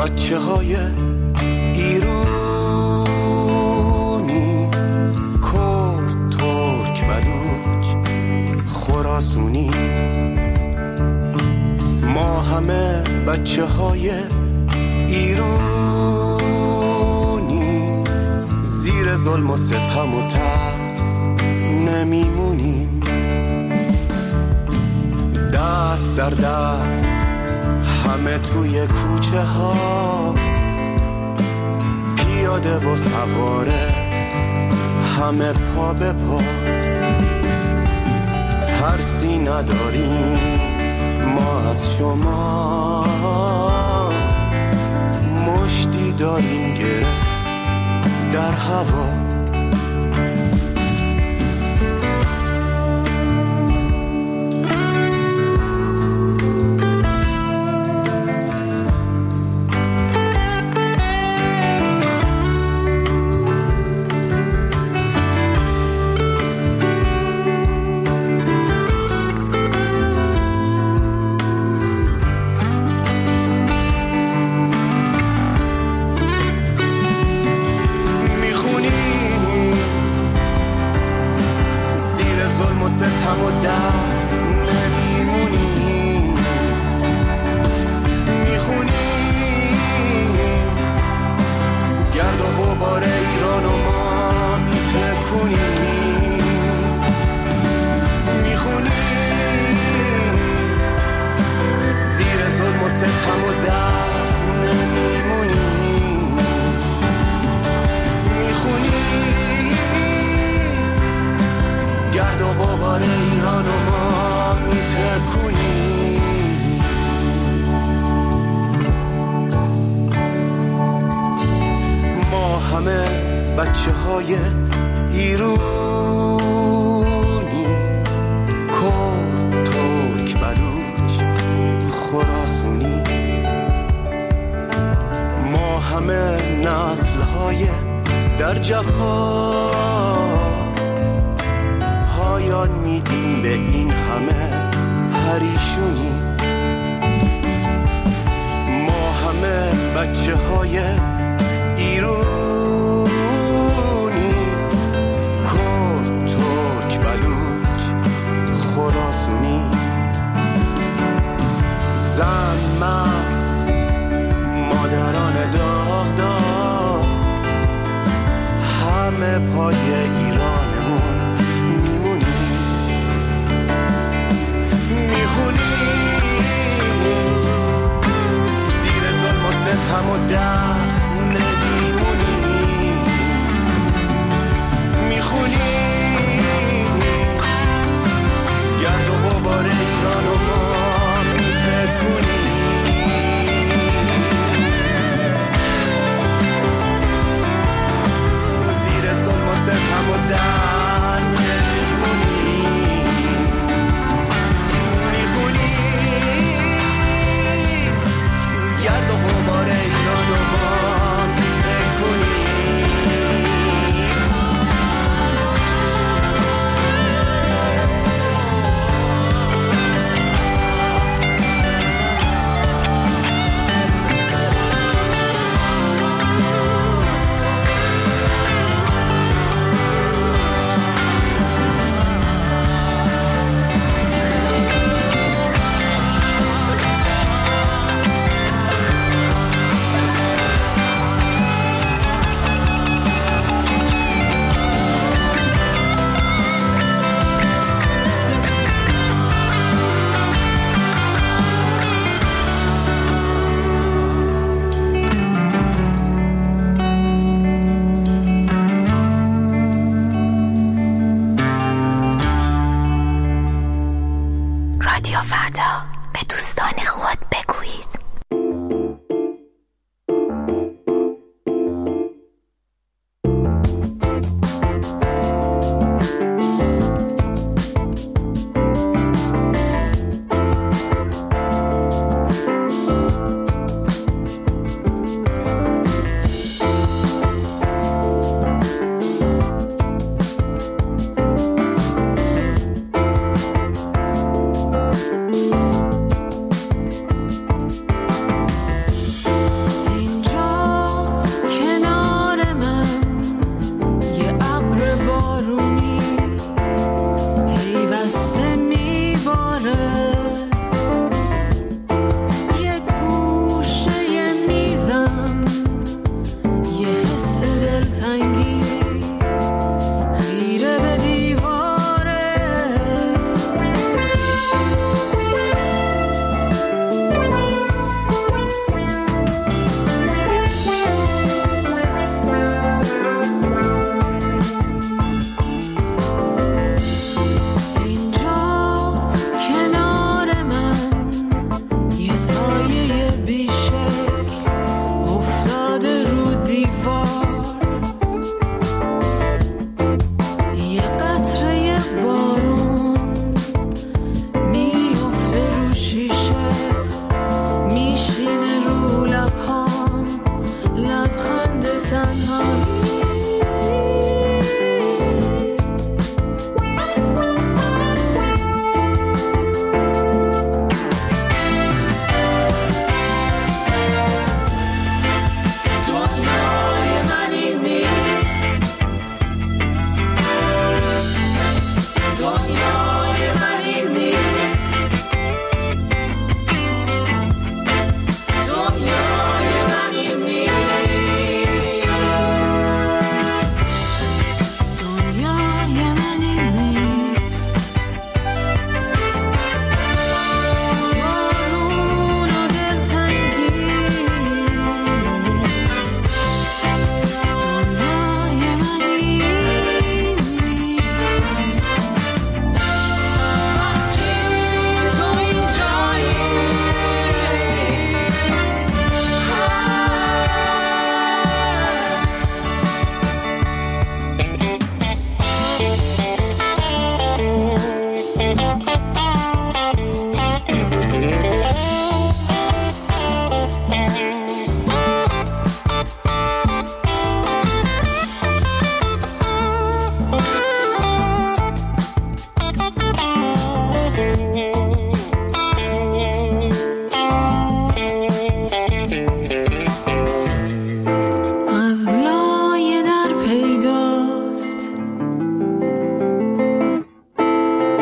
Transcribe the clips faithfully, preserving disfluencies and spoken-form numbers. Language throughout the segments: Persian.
بچه های ایرونی، کرد، ترک، بلوچ، خراسونی، ما همه بچه های ایرونی، زیر ظلم و ستم و ترس نمیمونیم. دست در دست همه توی کوچه ها، پیاده و سواره همه پا به پا، ترسی نداریم ما از شما، مشتی داریم گره در هوا. بچه های ایرونی، کرد، ترک، بلوچ، خراسونی، ما همه نسل های در جفا، پایان میدیم به این همه پریشونی. ما همه بچه های ایرونی، زن، مرد، مادران داغ داغ، همه پای ایرانمون میمونیم، میخونیم زیر ظلم و ستم و در نمیمونیم، میخونیم گرد و غبار ایران و ما زیر ظلم و ستم و در نمیمونیم، میخونیم گرد و غبار ایران و ما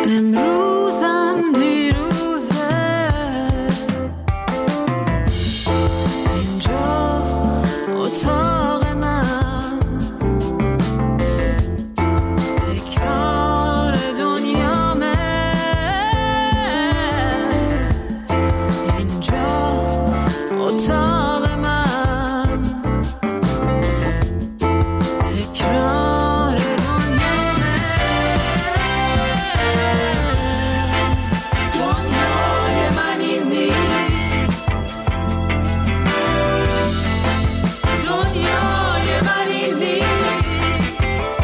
امروزم دیروزه، اینجا اتاق من، تکرار دنیامه، اینجا اتاق من، تکرار دنیامه. دنیای من این نیست، دنیای من این نیست،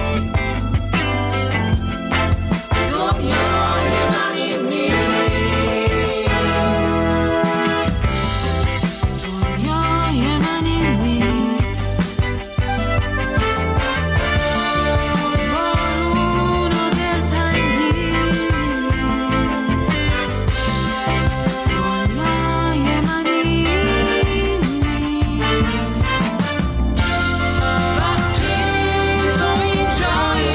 دنیای من این نیست، دنیای من این نیست. بارون و دلتنگی، دنیای من این نیست. وقتی تو اینجایی،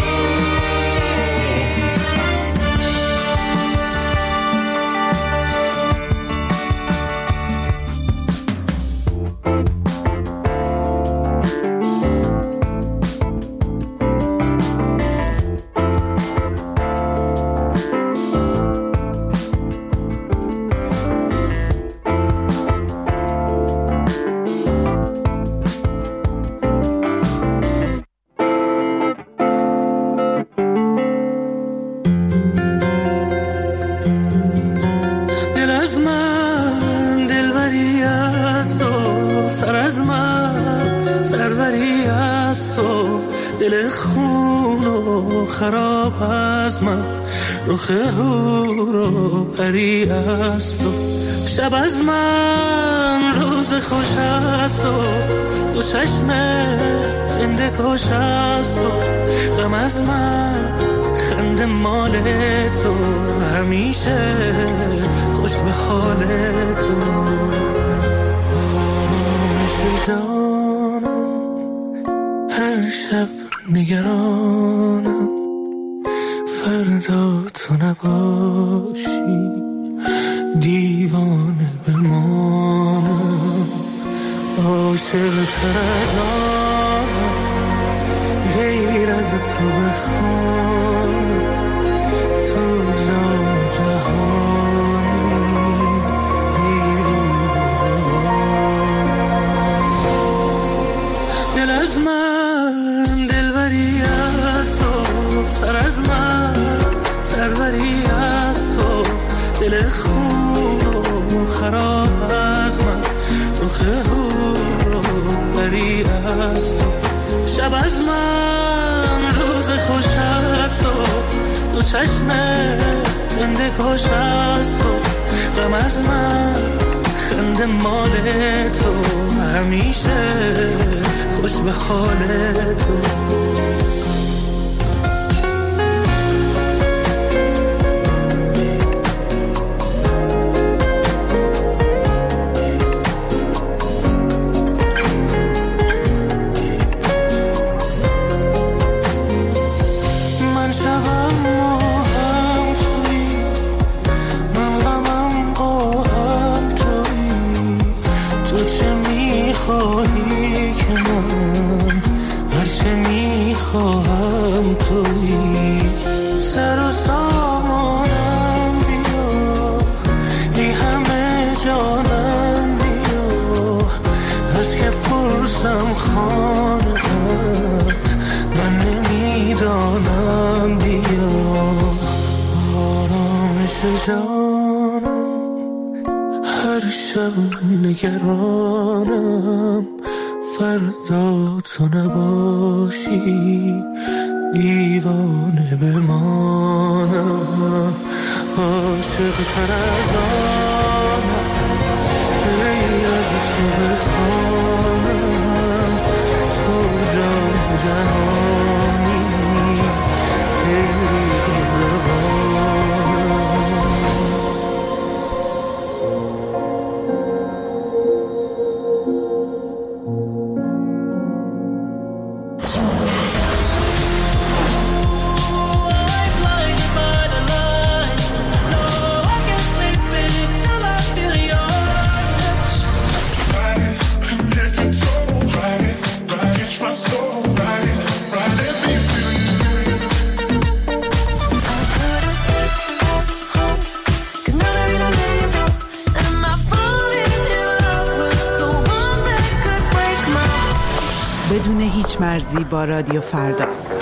دل از من دلبری است و سر از من سروری است و دل خون و خراب از من رخ هور و پری است و شب از من روز خوش است و دو چشم زنده کش است و غم از من خنده مال تو همیشه خوش به حال تو. آرامش جانم هر شب نگرانم فردا تو نباشی دیوانه بمانم. عاشق تر از آنم غیر از تو بخوانم تو جان جهانی دل از من دلبری است و سر از من سروری است و دل خون و خراب از من رخ هور و پری است و شب از من روز خوش است و دو چشم زنده کش است و غم از من خنده مال تو همیشه خوش به حال تو. خواهم تویی سر و سامانم بیا ای همه جانم بیا از که پرسم خانه‌ات من نمیدانم بیا. آرامش جانم هر شب نگرانم فردا تو نباشی دیوانه بمانم. عاشق تر از آنم غیر از تو بخوانم تو جان جهانی غیر پیشمرزی با رادیو فردا.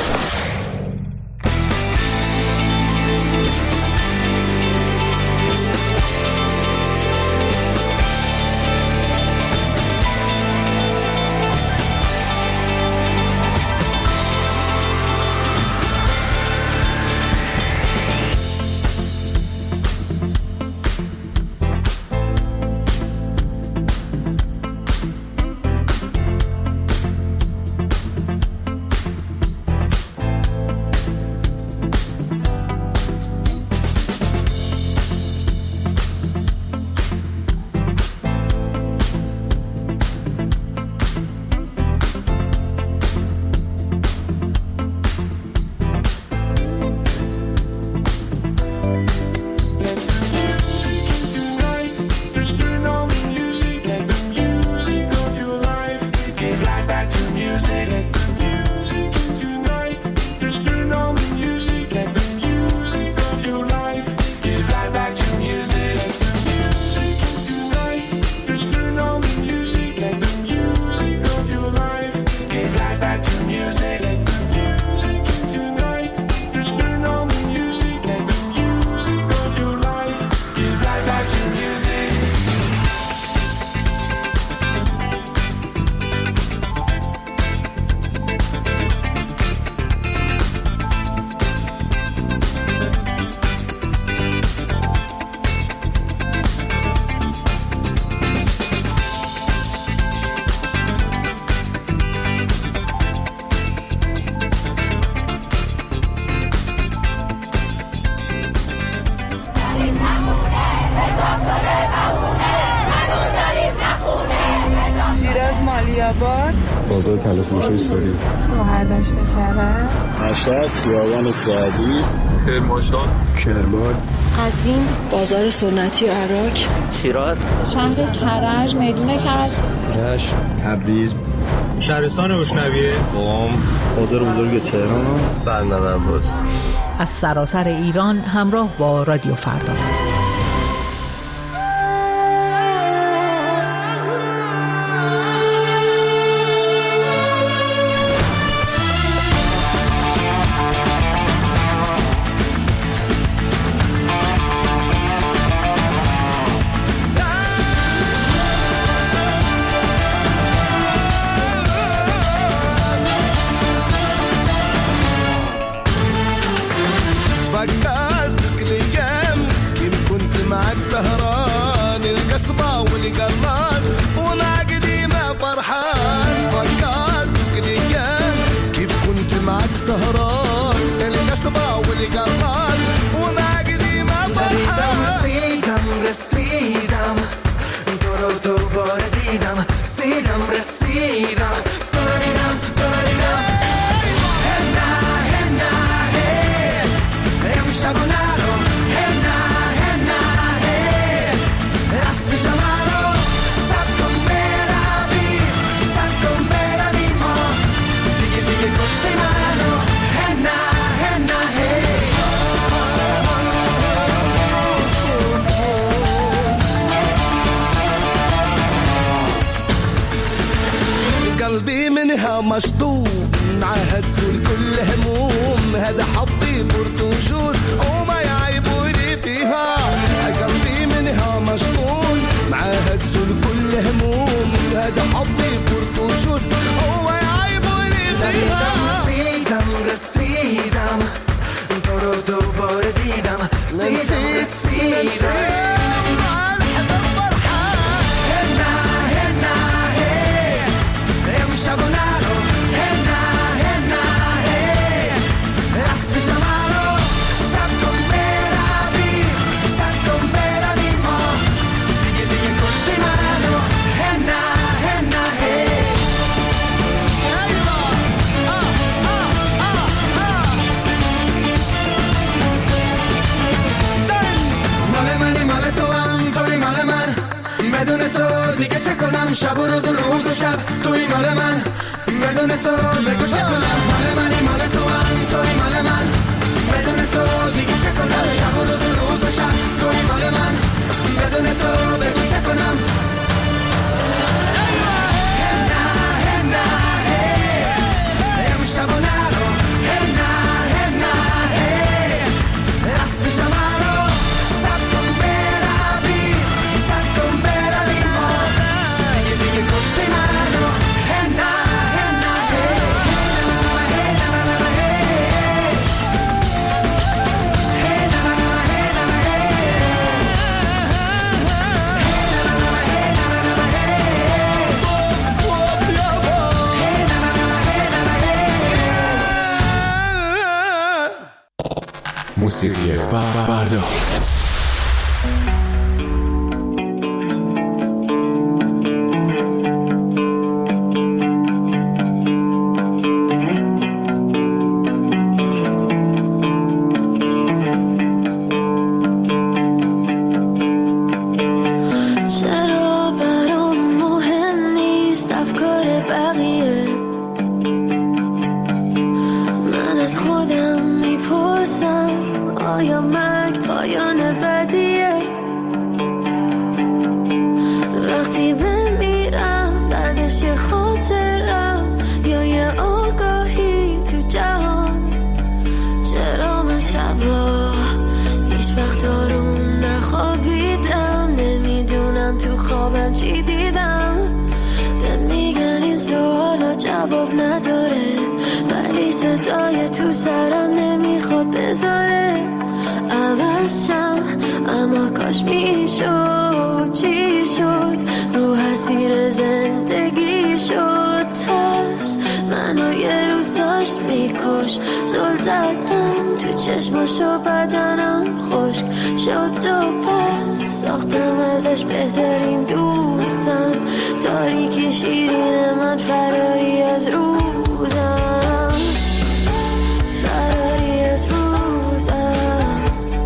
بازار تلفروشی ساری برداشت کرد مشهد خیابان سعدی کرمانشاه کرمان قزوین بازار سنتی عراق شیراز شهر کرج میدون کرج رشت تبریز شهرستان روشنویه قم بازار بزرگ تهران بندر عباس. از سراسر ایران همراه با رادیو فردا. قلبي منها مشطوب معها تزول كل هموم هذا حبي برتجول وما يعيبوني فيها قلبي منها مشطول معها تزول كل هموم هذا حبي برتجول وما يعيبوني فيها رسيدم رسيدم تو رو دوباره دیدم رسیدم رسیدم Shagonaro, henna, henna, hey, aspe chamaro, sta con me la vi, sta con me la vimo, dighe dighe coste mano, henna, henna, hey. Ayva, ah, ah, ah, ah. Dance. Male mani male to am, toi male man. بدون تو دیگه چه کنم شب و روز و روز و شب توی مال من بدون تو بگو چه کنم مال منی مال تو هم توی مال من بدون تو دیگه چه کنم شب و روز و روز و شب توی مال من بدون تو بگو چه کنم هنا هنا هی موسیقی فردا. چشماشو بدنم خشک شد و پس ساختم ازش بهترین دوستم تاریکی شیرین من فراری از روزم فراری از روزم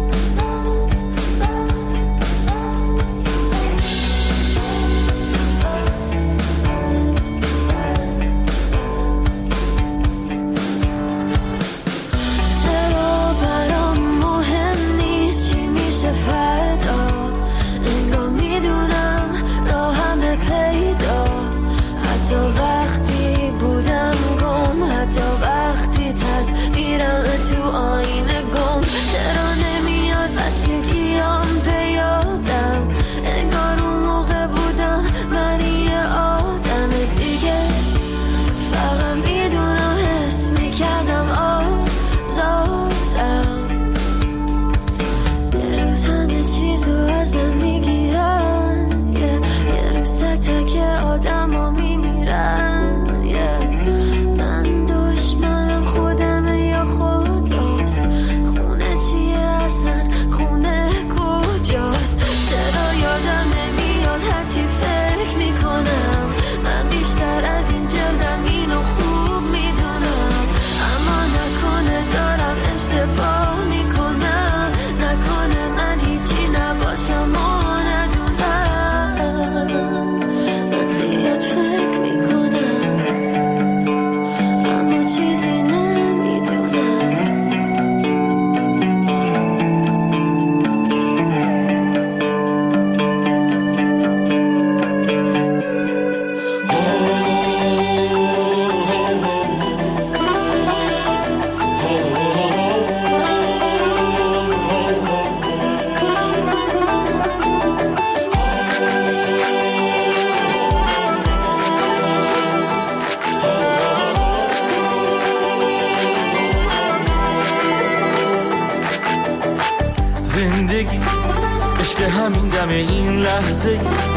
این لحظه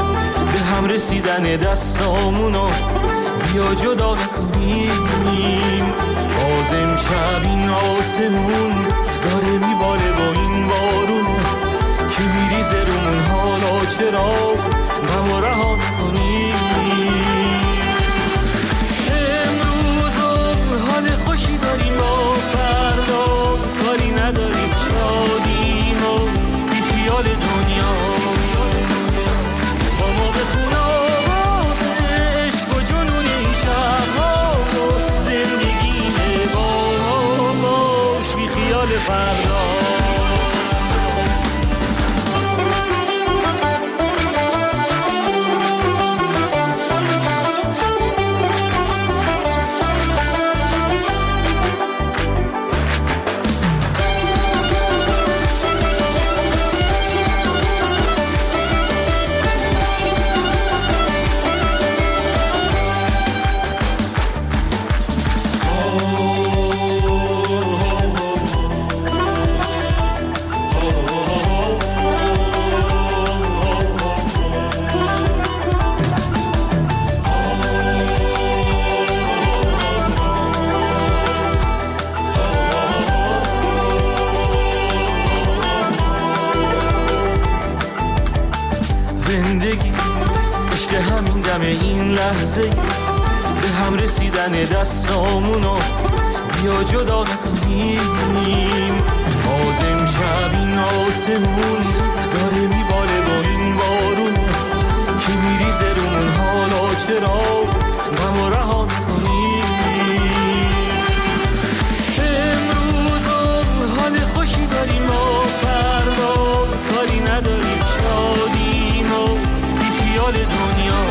به هم رسیدن دستامونو بیا جدا نکنیم باز امشب این آسمون داره میباره با این بارون که میریزه رومون حالا چرا غم رها نکنیم امروز حال خوشی داریم با فردا کاری نداریم شادیم و بی خیال دنیا فردا زندگی، عشق همین دم این لحظه، به هم رسیدن دستامونو بیا جدا نکنیم. باز امشب این آسمون داره میباره با این بارون که میریزه رومون، حالا چرا غم و رها نکنیم. امروز حال خوشی داریم و فردا کاری نداریم، شادیم و بی خیال دنیا.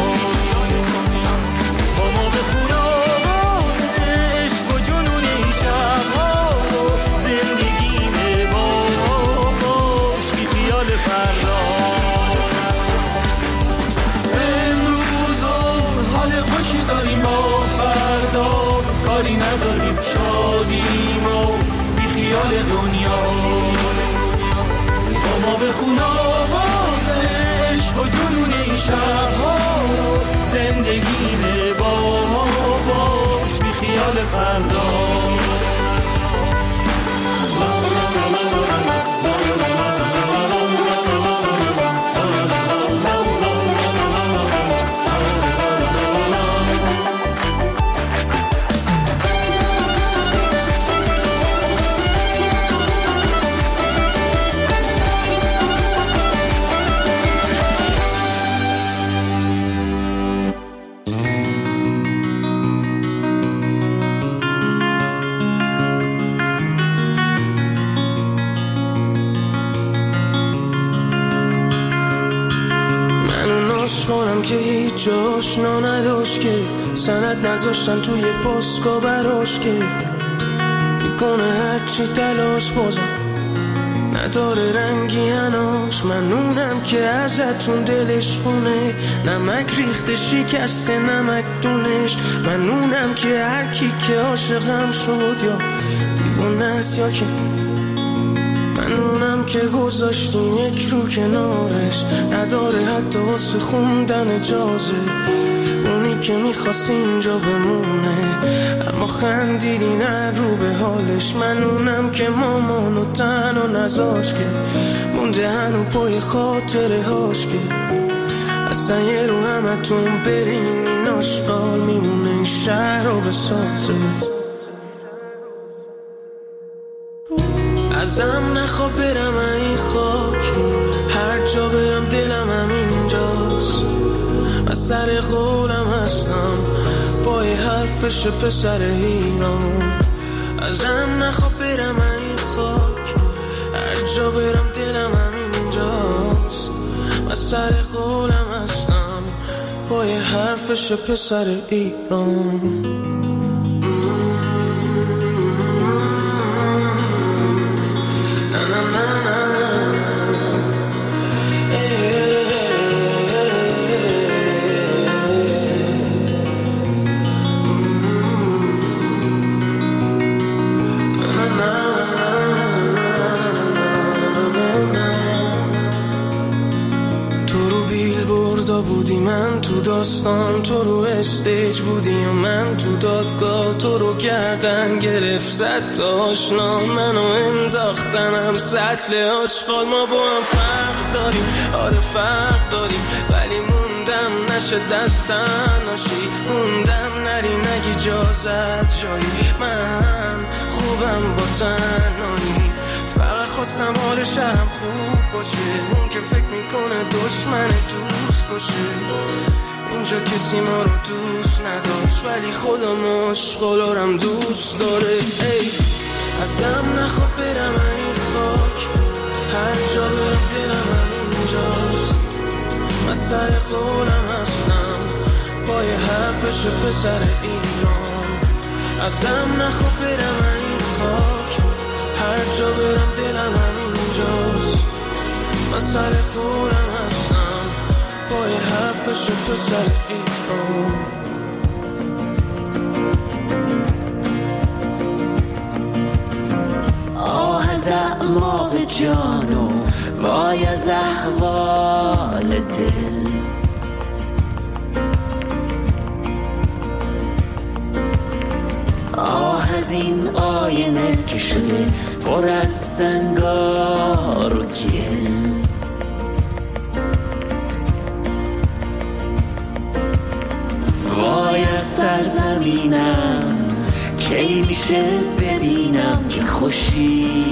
با ما بخون آواز عشق و جنون این شبها، زندگیم با باش بی خیال فردا. امروز حال خوشی داریم و فردا کاری نداریم، شادیم و بی خیال دنیا. با ما بخون آواز عشق و جنون این شبها، زندگی با ما باش بی خیال فردا. که هیچ آشنا نداشت، که سند نذاشتن توی پاسکا براش، که میکنه هرچی تلاش بازم نداره رنگی هناش. منونم که ازتون دلش خونه، نمک ریخته شکسته نمک دونش. منونم که هر کی که عاشقم شد یا دیوونه است یا که منونم که گذاشتیم یک رو کنارش، نداره حتی واسه خوندن اجازه. اونی که میخواست اینجا بمونه اما خندیدی نه رو به حالش. منونم که مامانو تنها نذاش، که مونده هنو پای خاطره هاش، که اصلا یه رو همتون برین این آشقال میمونه این شهر رو بسازه. ازم نخواه برم این خاک، هر جا برم دلم همینجاست. من سر قولم هستم پای حرفش پسر ایران. ازم نخواه برم این خاک، هر جا برم دلم همینجاست. من سر قولم هستم پای حرفش پسر ایران. بودی من تو داستان، تو رو استیج بودی و من تو دادگاه. تو رو گردن گرفت صد تا آشنا، منو انداختنم سطل آشغال. ما با هم فرق داریم، آره فرق داریم، ولی موندم نشه دستن ناشی. موندم نری نگی اجازت جایی، من خوبم با تنهایی. فقط خواستم حال شهرم خوب باشه، اون که فکر میکنه دشمن دوست باشه. اینجا کسی ما رو دوست نداشت، ولی خودم آشغالارم دوست داره. ای ازم نخواه برم این خاک، هر جا برم دلم همینجاست. من سر قولم هستم پای حرفش پسر ایران. ازم نخواه برم این خاک، هر جا برم دلم همینجاست. من سر قولم هستم پای حرفش پسر ایران. آه از اعماق جانو وای از احوال دل. آه از این آینه که شده پر از زنگار و گل. زمینم کی میشه ببینم که خوشی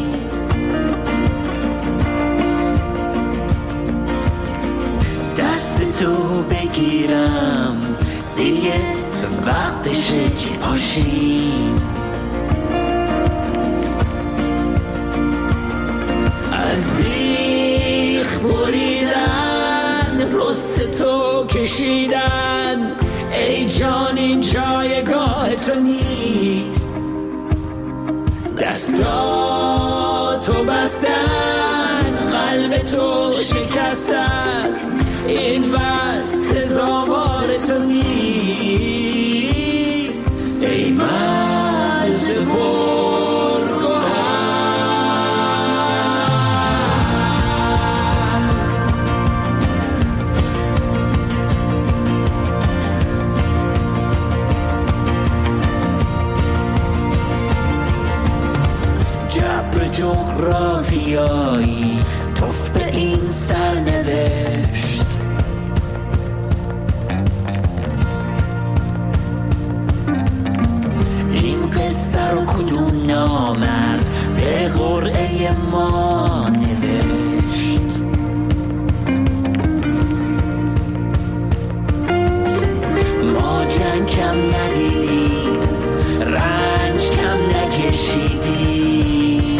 دست تو بگیرم دیگه وقتشه که پاشیم از بیخ بریدن رست تو کشیدن ای جان این جایگاه تو نیست دستا تو بستن قلب تو شکستن این بس سزاوار تو نیست ای مرز پرگوهر جبر جغرافیایی توف به این سرنوشت این قصه رو کدوم نامرد به قرعه ما نوشت ما جنگ کم ندیدیم رنج کم نکشیدیم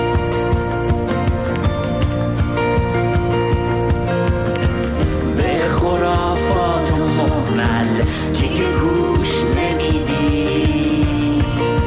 به خرافات و مهمل دیگه گوش نمیدیم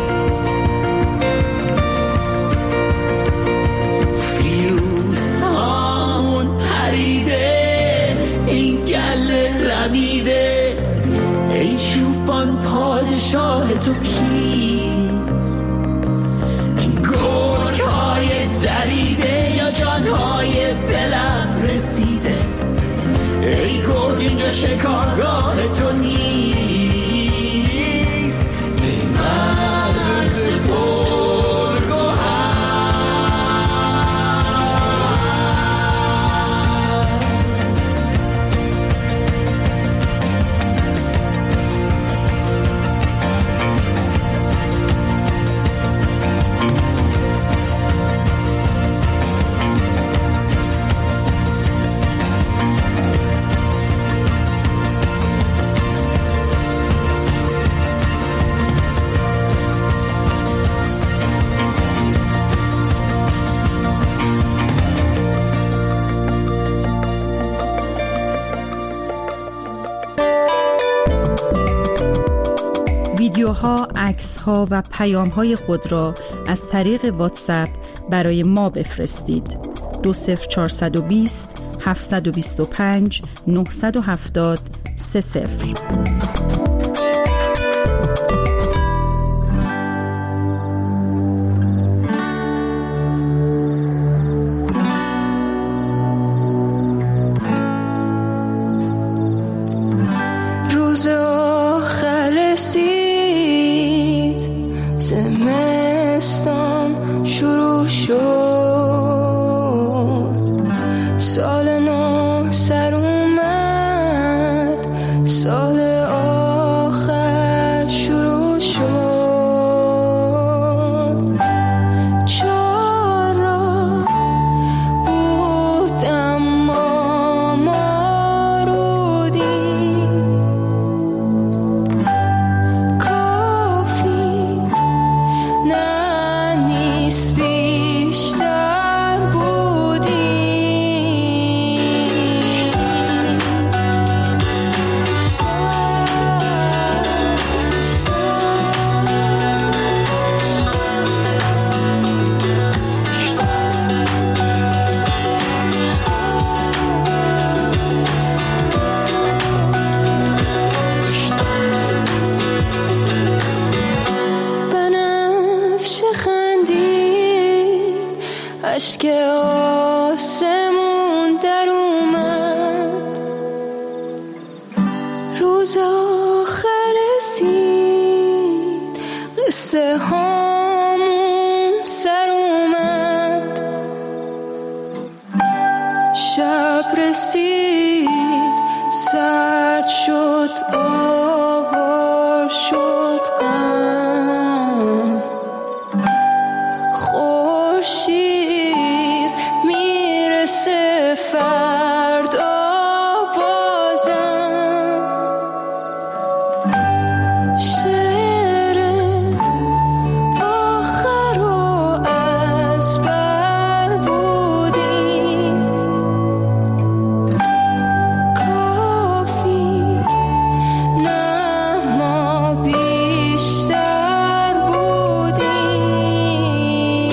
فیوز هامون پریده این گله رمیده ای چوبان پادشاه تو کیست این گرگ های دریده یا جان های بلب رسیده ای گرگ اینجا شکارگاه تو نیست ای مرز پرگوهر ویدیوها، عکس‌ها و پیام‌های خود را از طریق واتساپ برای ما بفرستید. دو صفر چهارصد و بیست هفتصد و بیست و پنج نهصد و هفتاد سه صفر. روز آخر رسید زمستان شروع شد سال نو سر اومد سال آخر شروع شد چرا بود اما ما رو دید کافی نه نیست بیشتر بودی بنفش خندید اشک آسمون در اومد روز آخر رسید قصه هامون سر اومد شب رسید سرد شد آوار شد غم خورشید میرسه فردا بازم شعر آخر رو از بر بودیم کافی نه ما بیشتر بودیم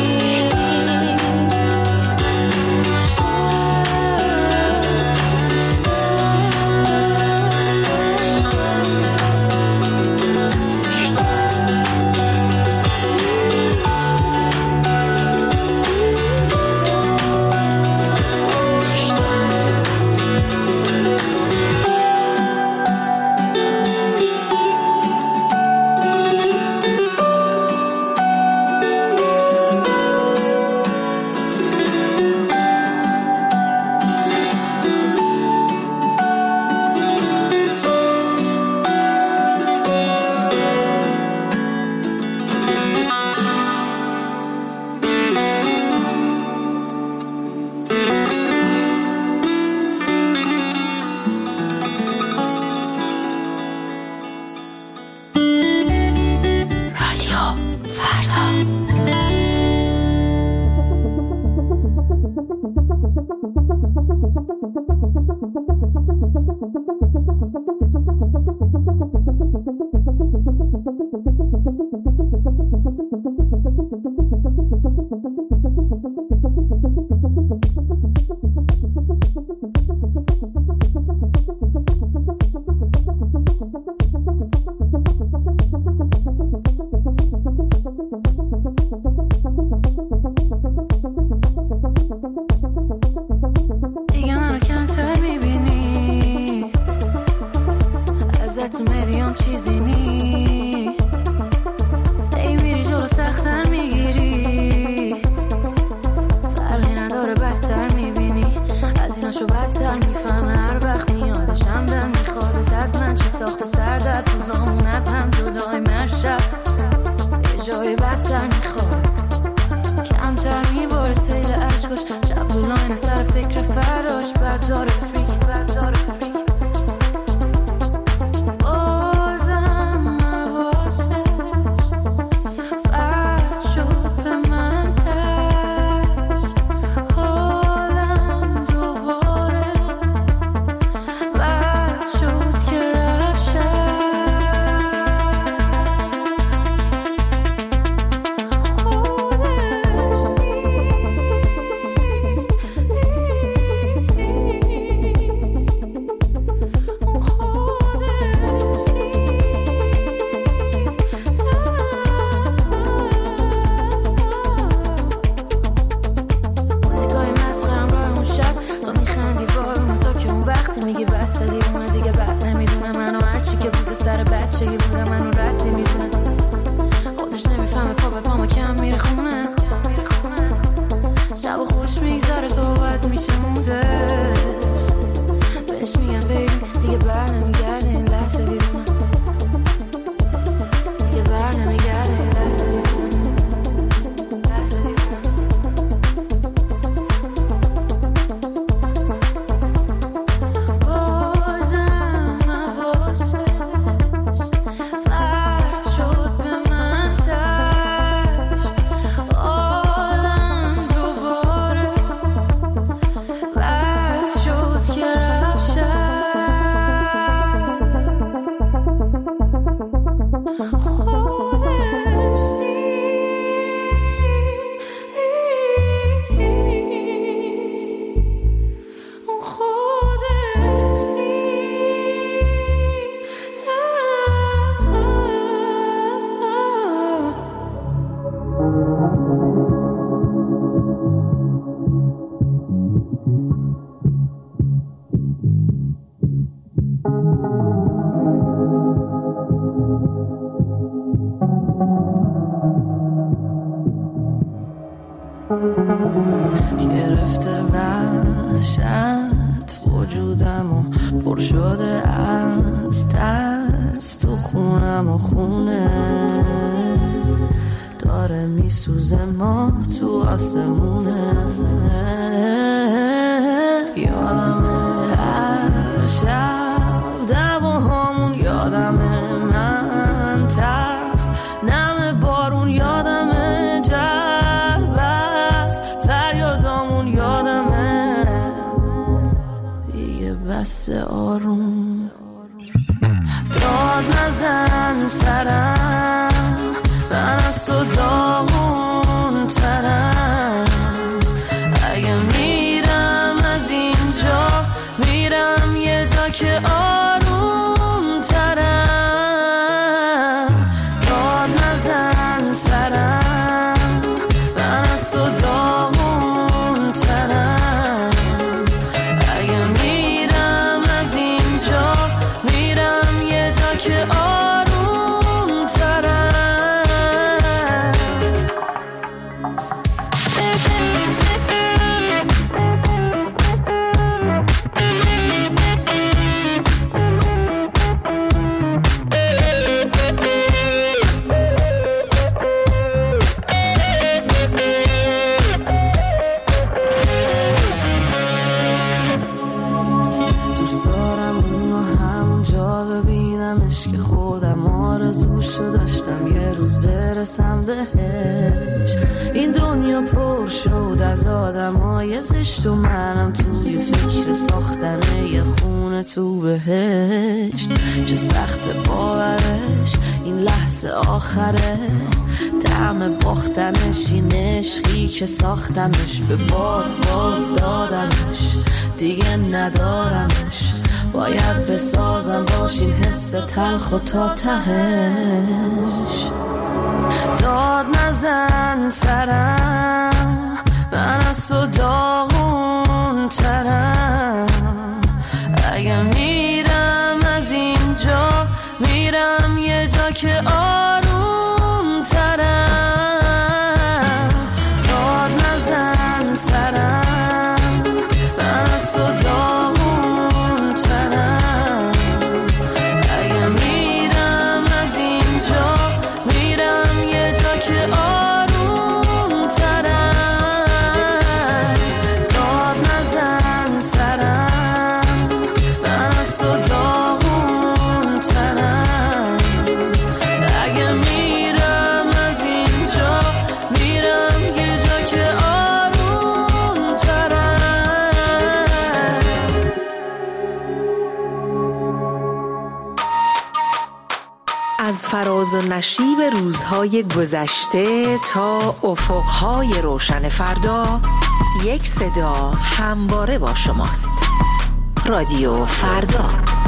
دیگه منو کمتر میبینی ازت اومدیم چیزی نی ای میری جلو سختر میگیری فرقی نداره بدتر میبینی از ایناشو بدتر میفهمه هر وقت میادشم دل میخواد از من چی ساخته سر در روزامون از هم جدای مرشب یه جای بدتر میخواد کمتر میباره سیل عشقاش شب و لاین سر فکر فرداش بردار فریک بردار فریک بازم حواسش برد شد به من تش حالم دوباره بد شد که رفت شد میگی بسته دیوونه دیگه بعد نمیدونه منو هرچی که بوده سر بچگی بوده منو رد نمیدونه خودش نمیفهمه پا به پامو کم میره خونه شب و خوش میگذاره صحبت میشه مودش بهش میگم بیبی دیگه بر نمیگرده این لحظه دیوونه دیگه بر نمیگرده این لحظه دیوونه گرفته وحشت وجودمو پر شده از ترس تو خونم غم و خونه داره میسوزه ما تو آسمونه. یادمه هر شب دعواهامون، یادمه من تخت نم بارون، یادمه جربست فریادامون، یادمه دیگه بس آروم. داد نزن سرم، من از تو داغون ترم. اگه میرم از اینجا، میرم یه جا که آروم ترم. داد نزن سرم، من از تو داغون ترم. اگه میرم از اینجا، میرم یه جا که آروم ترم. دوست دارم اونو همونجا ببینمش که خودم آرزوشو داشتم یه روز برسم بهش. این دنیا پر شد از آدمای زشت و منم توی فکر ساختن یه خونه تو بهشت. چه سخت باورش این لحظه آخره، طعم باختنش این عشقی که ساختمش، به بار باز دادمش دیگه ندارمش. باید بسازم باش این حس تلخ و تا تهش. داد نزن سرم، من از تو داغون ترم. اگه میرم از اینجا، میرم یه جا که آروم ترم. داد نزن سرم، من از تو داغون ترم. اگه میرم از اینجا، میرم یه جا که آروم ترم. داد نزن سرم، من از تو داغون ترم. اگه میرم از اینجا، میرم یه جا که آروم ترم. از فراز و نشیب روزهای گذشته تا افقهای روشن فردا، یک صدا همواره با شماست. رادیو فردا.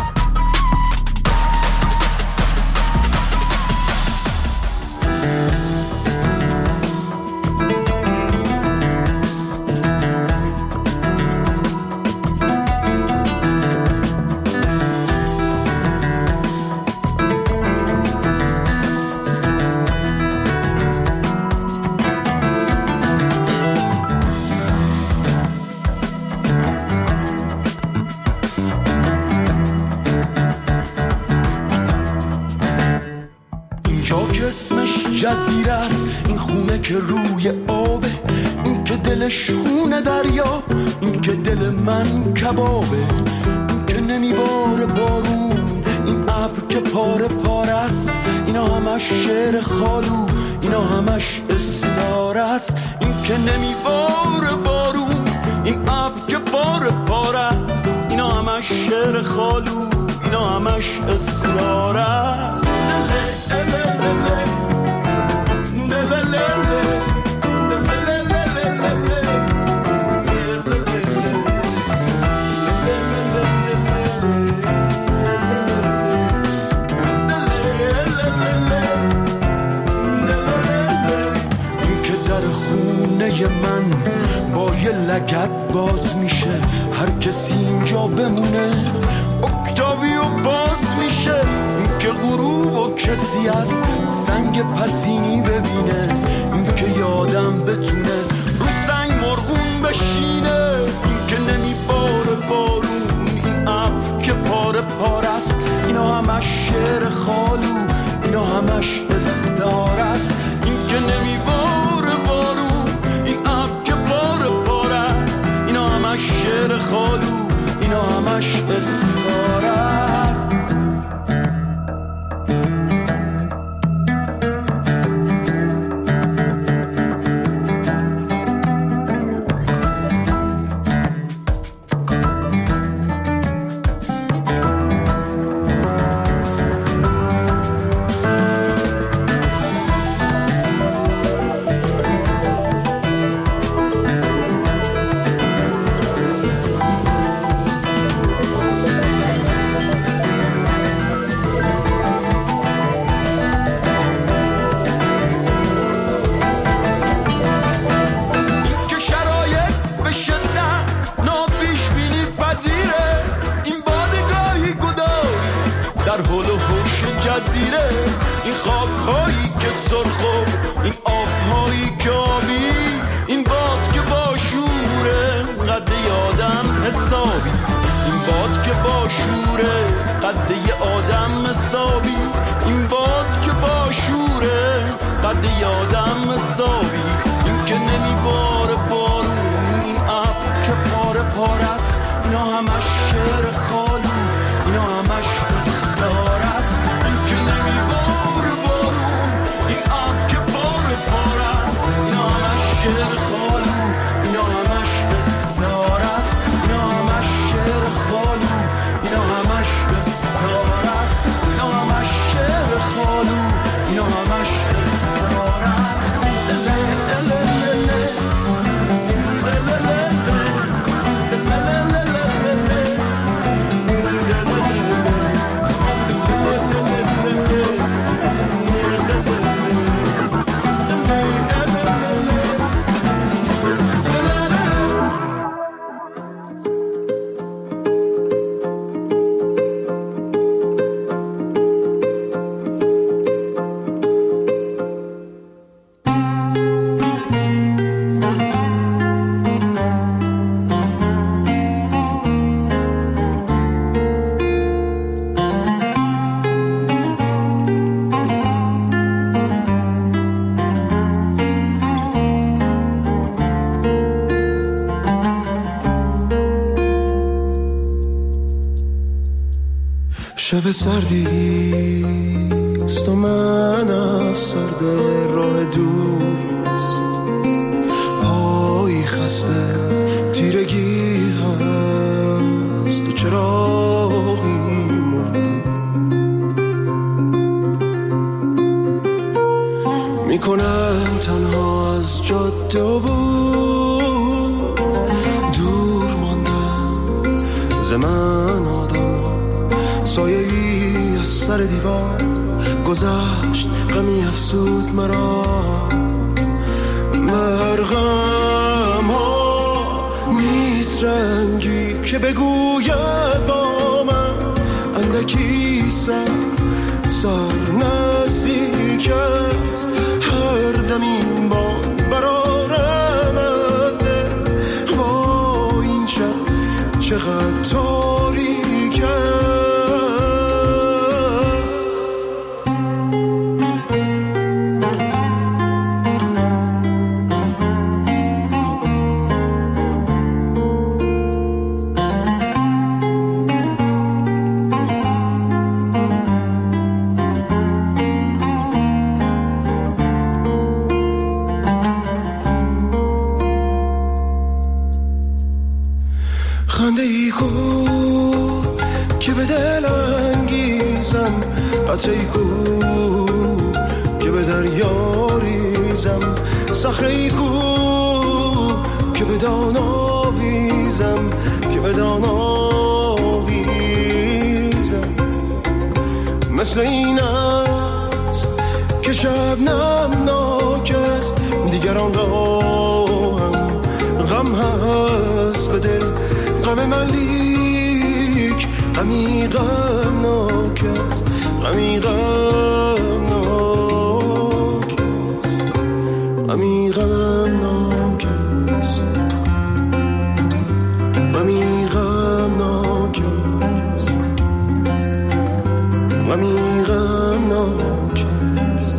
جزیره است این خونه که روی آبه، این که دلش خونه دریا، این که دل من کبابه. این که نمیباره بارون، این ابر که پاره پاره است. اینا همش شعر خالو، اینا همش استاره است. این که نمیباره بارون، این ابر که پاره پاره است. اینا همش شعر خالو، اینا همش استاره است. من با یه لگد باز میشه، هر کسی اینجا بمونه اکتاویو باز میشه. این که غروب و کسی از سنگ پسینی ببینه، این که یادم بتونه رو سنگ مرغون بشینه. این که نمیباره بارون، این ابر که پاره پاره است. اینا همش شعر خالو، شعر خالو اینا همش استاره است. شب سردیست و من افسرده راه دوست، پایی خسته تیرگی هست و چراغی مرد میکنم تنها از جاده و بود دور ماندم زمان آدم سایه ای از سر دیوار گذشت غمی افسود مرا مرغم ها نیست رنگی که بگوید با من اندکی سر سر نزدیک است هر دم این باد برارم ازه با این شب چقدر تاریک است. خنده ای کو که به دل انگیزم، قطره ای کو که به دریا ریزم، صخره ای کو که به دان آویزم که به دان آویزم. مثل این است که شبنم ناک است، دیگران را هم غم هست به دل، غم من لیک غمی غم ناک است، غمی غم ناک است، غمی غم ناک است، غمی غم ناک است، غمی غم ناک است،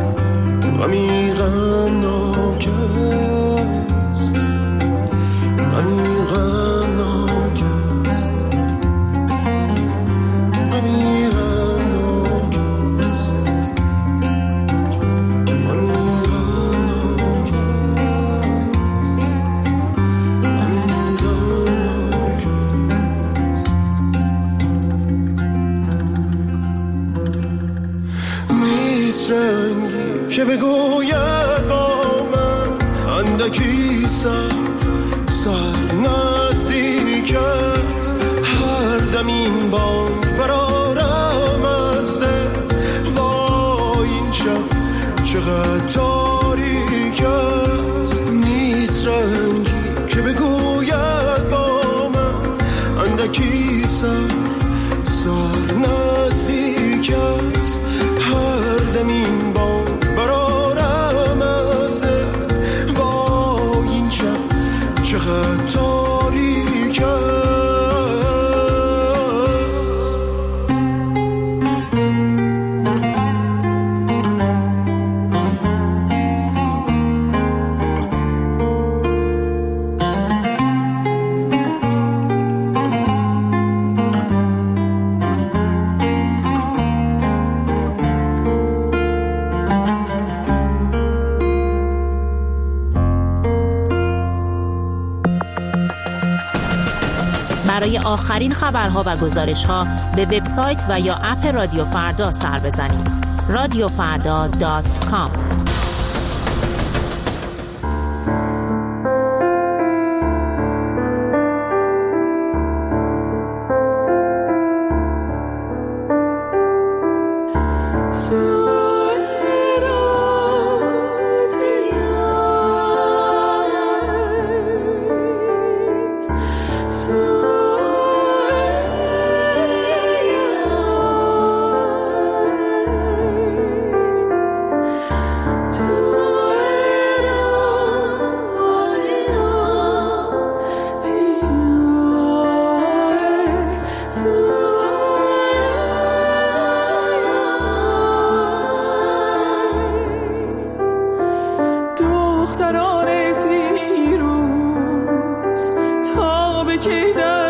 غمی غم ناک است، که بگوید با من اندکی سر سر نزدیک است هر دم این بانگ برارم از دل وای این شب چقدر تاریک است نیست رنگی که بگوید با من اندکی سر سر نزدیک است هر دم این بانگ برارم از دل وای این شب چقدر تاریک است. برای آخرین خبرها و گزارش‌ها به وبسایت و یا اپ رادیو فردا سر بزنید. رادیو فردا دات کام. دختران زیروز تا به کی در